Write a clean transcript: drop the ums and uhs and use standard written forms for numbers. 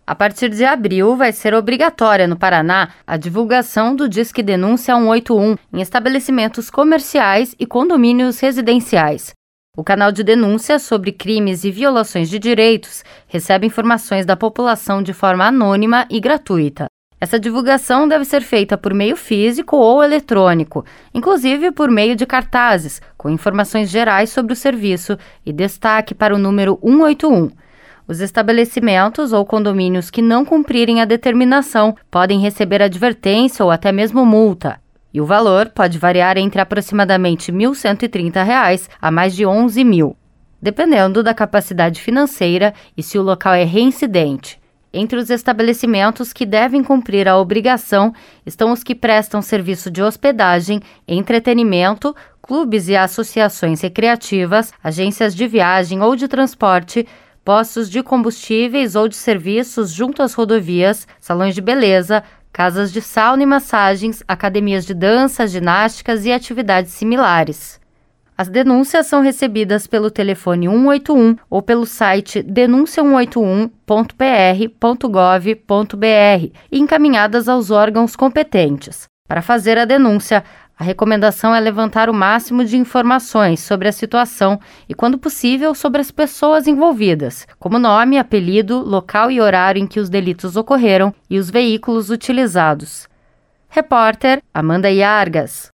A partir de abril, vai ser obrigatória no Paraná a divulgação do Disque Denúncia 181 em estabelecimentos comerciais e condomínios residenciais. O canal de denúncia sobre crimes e violações de direitos recebe informações da população de forma anônima e gratuita. Essa divulgação deve ser feita por meio físico ou eletrônico, inclusive por meio de cartazes, com informações gerais sobre o serviço e destaque para o número 181. Os estabelecimentos ou condomínios que não cumprirem a determinação podem receber advertência ou até mesmo multa. E o valor pode variar entre aproximadamente R$ 1.130 a mais de R$ 11.000, dependendo da capacidade financeira e se o local é reincidente. Entre os estabelecimentos que devem cumprir a obrigação estão os que prestam serviço de hospedagem, entretenimento, clubes e associações recreativas, agências de viagem ou de transporte, postos de combustíveis ou de serviços junto às rodovias, salões de beleza, casas de sauna e massagens, academias de dança, ginásticas e atividades similares. As denúncias são recebidas pelo telefone 181 ou pelo site denuncia181.pr.gov.br e encaminhadas aos órgãos competentes. Para fazer a denúncia, a recomendação é levantar o máximo de informações sobre a situação e, quando possível, sobre as pessoas envolvidas, como nome, apelido, local e horário em que os delitos ocorreram e os veículos utilizados. Repórter Amanda Iargas.